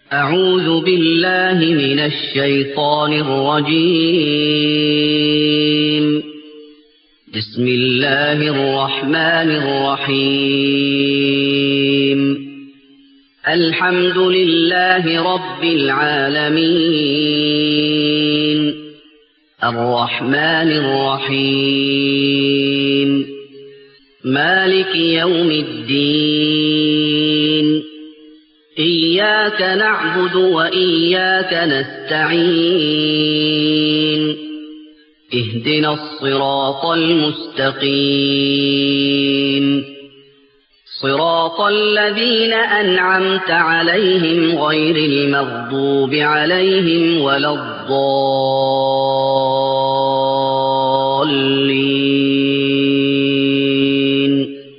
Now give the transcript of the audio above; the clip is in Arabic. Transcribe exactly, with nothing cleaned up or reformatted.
أعوذ بالله من الشيطان الرجيم. بسم الله الرحمن الرحيم. الحمد لله رب العالمين، الرحمن الرحيم، مالك يوم الدين. إياك نعبد وإياك نستعين. اهدنا الصراط المستقيم، صراط الذين أنعمت عليهم غير المغضوب عليهم ولا الضالين.